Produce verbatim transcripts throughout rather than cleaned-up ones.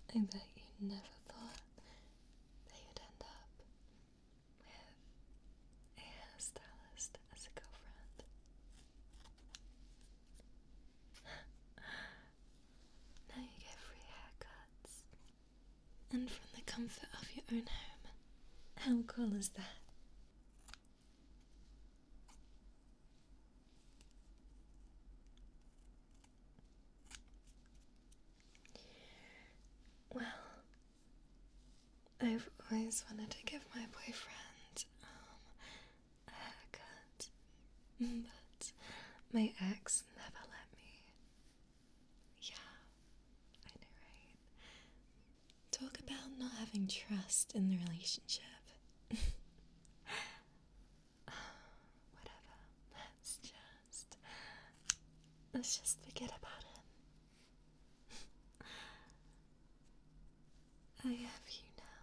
I bet you never thought that you'd end up with a hairstylist as a girlfriend. Now you get free haircuts, and from the comfort of your own home. How cool is that? Well, I've always wanted to give my boyfriend um, a haircut, but my ex never let me. Yeah, I know, right? Talk about not having trust in the relationship. Whatever, let's just, let's just forget about it. I have you now.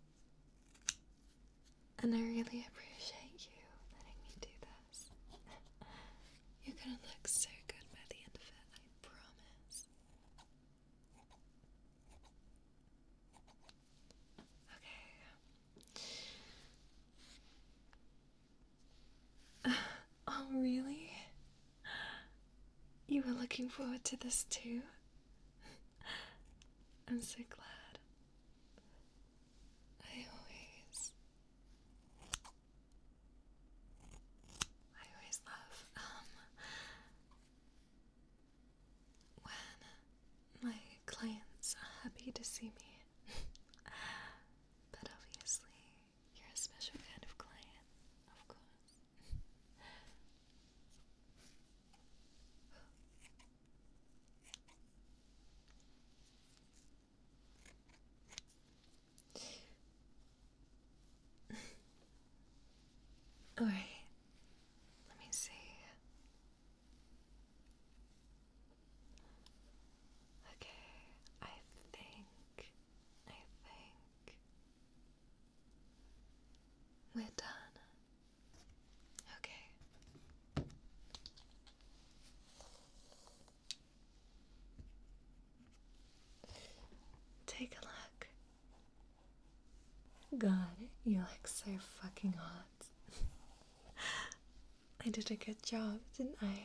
And I really appreciate you letting me do this. You're gonna look so good by the end of it, I promise. Okay. Oh, really? You were looking forward to this too? I'm so glad. I always... I always love, um... when my clients are happy to see me. But obviously, you're a special kind of client, of course. Alright, let me see. Okay, I think, I think we're done. Okay. Take a look. God, you look so fucking hot. I did a good job, didn't I?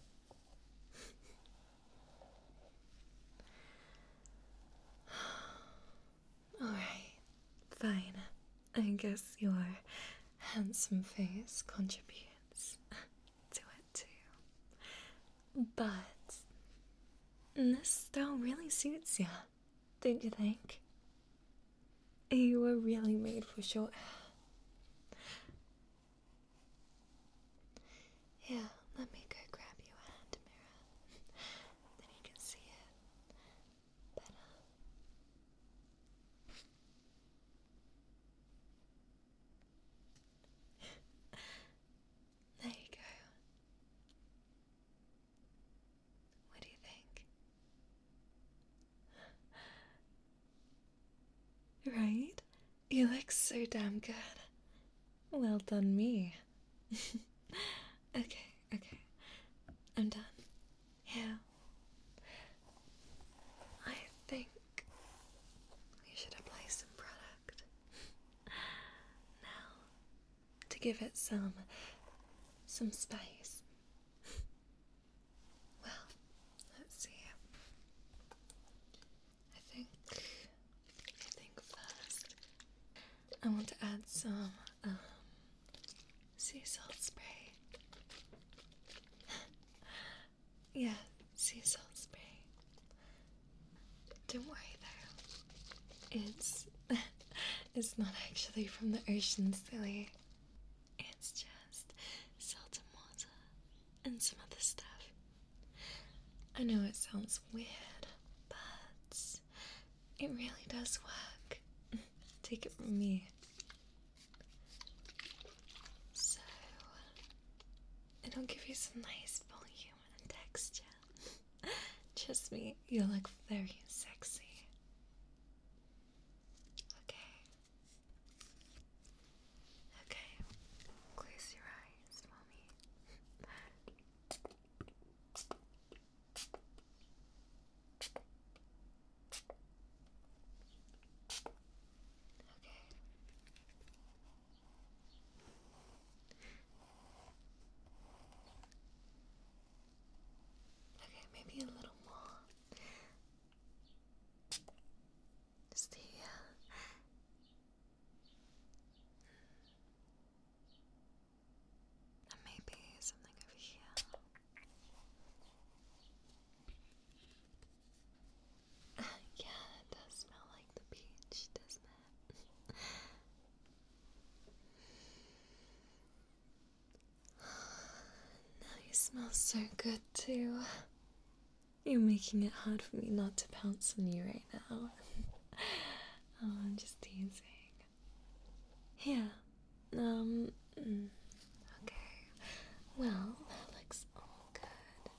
Alright, fine. I guess your handsome face contributes to it too. But this style really suits you, don't you think? You were really made for short hair. Here, let me go grab you a hand mirror. Then you can see it better. There you go. What do you think? Right? You look so damn good. Well done, me. Okay, okay. I'm done. Yeah. I think we should apply some product. Now, to give it some, some spice. Well, let's see. I think, I think first, I want to add some, um, sea salt spray. Yeah, sea salt spray. Don't worry though. It's it's not actually from the ocean, silly. It's just salt and water and some other stuff. I know it sounds weird, but it really does work. Take it from me. So it'll give you some nice volume and texture. Trust me, you look very sexy. Okay. Okay. Close your eyes for me. smells so good too. You're making it hard for me not to pounce on you right now. Oh, I'm just teasing. Yeah. Um. mm, Okay. Well, that looks all good.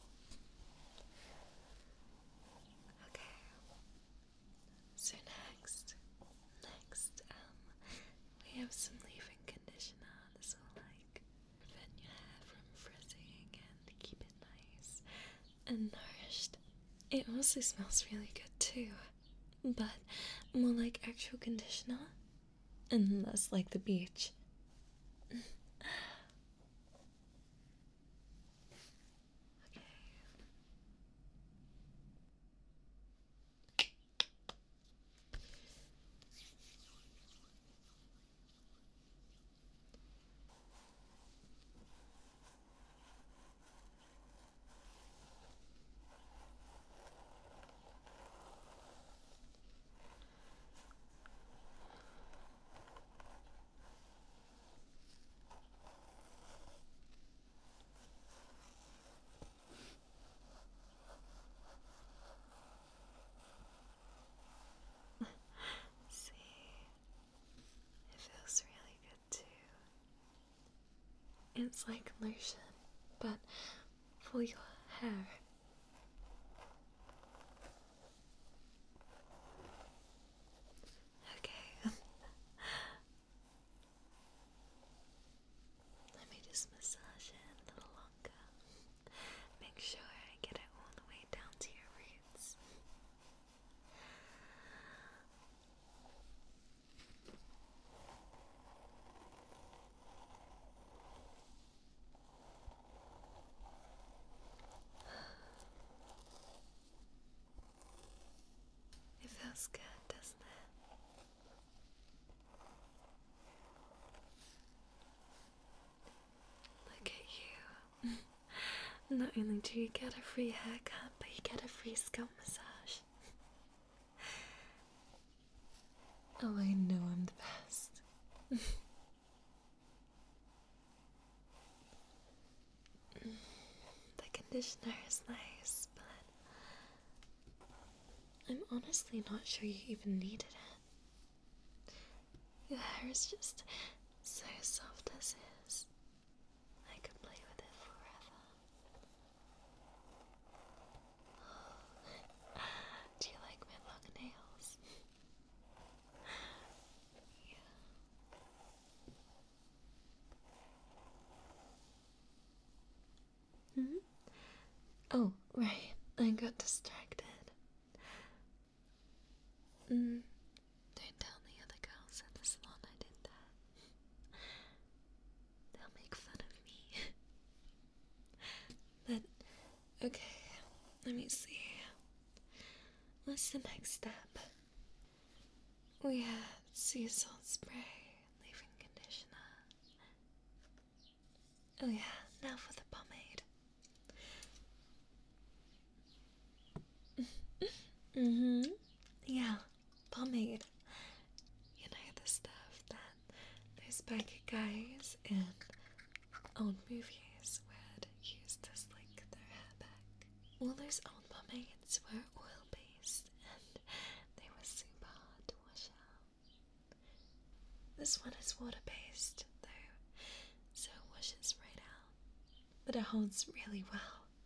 Okay. So next, next, um, we have some leave-in conditioner. This will like prevent your hair from frizzing and keep it nice and nourished. It also smells really good too, but more like actual conditioner and less like the beach. Okay. See, it feels really good too. It's like lotion, but for your hair. Okay. Let me just massage it a little longer. Make sure I get it all the way down to your roots. It feels good, doesn't it? Look at you. Not only do you get a free haircut, but you get a free scalp massage. Oh, I know I'm the best. The conditioner is nice, but I'm honestly not sure you even needed it. Your hair is just so soft as is. I could play with it forever. Do you like my long nails? Yeah. Hmm? Oh, right. I got distracted. Mm. Don't tell the other girls at the salon I did that. They'll make fun of me. But, okay, let me see. What's the next step? We had sea salt spray, leave-in conditioner. Oh yeah, now for the pomade. Mm-hmm. Yeah, pomade. You know, the stuff that those biker guys in old movies would use to slick their hair back. All those old pomades were oil-based and they were super hard to wash out. This one is water-based, though, so it washes right out. But it holds really well.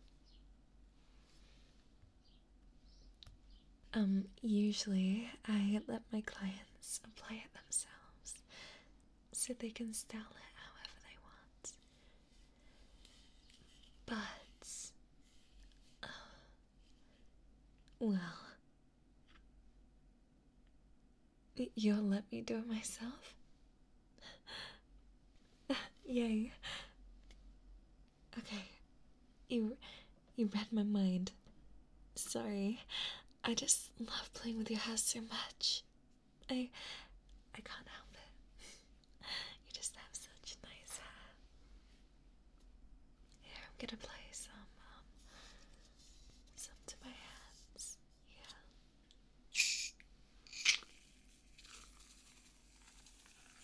Um, usually I let my clients apply it themselves so they can style it however they want. But, uh, well, y- you'll let me do it myself? Yay. Okay, you, you read my mind. Sorry, I just love playing with your hair so much. I, I can't help it. You just have such nice hair. Here, I'm gonna apply some, um, some to my hands. Yeah.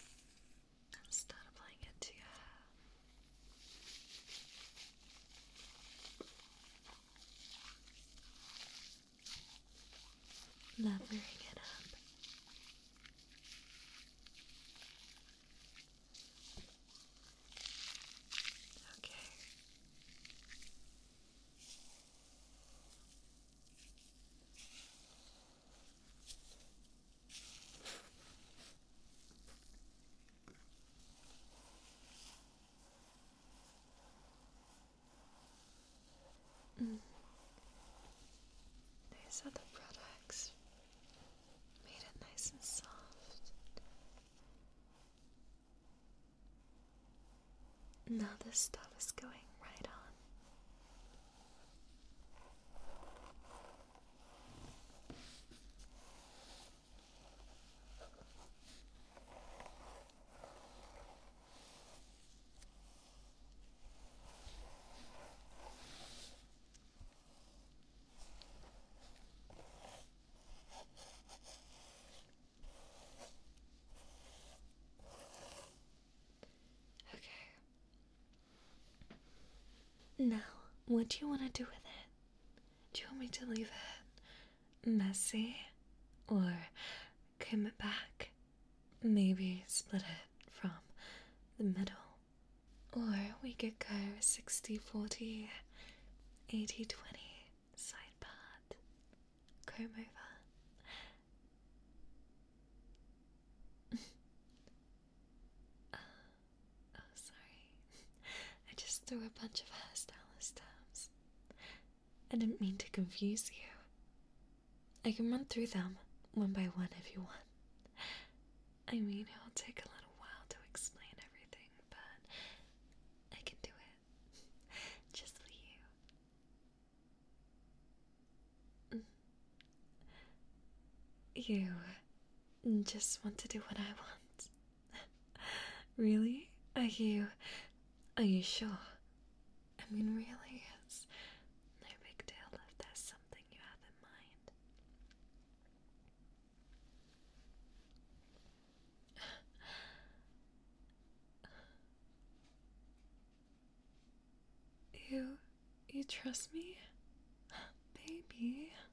And start applying it to your hair. leveling it up. Okay. Mm. These are the products. Made it nice and soft. Now this stuff is going right on. Okay. Now, what do you want to do with it? Do you want me to leave it messy? Or comb it back? Maybe split it from the middle? Or we could go sixty forty, eighty twenty, side part, comb over. uh, oh, sorry. I just threw a bunch of hairstylist terms. I didn't mean to confuse you. I can run through them one by one if you want. I mean, it'll take a little while to explain everything, but I can do it. Just for you. You just want to do what I want. Really? Are you... Are you sure? I mean, really, it's no big deal if there's something you have in mind. You... you trust me? Baby?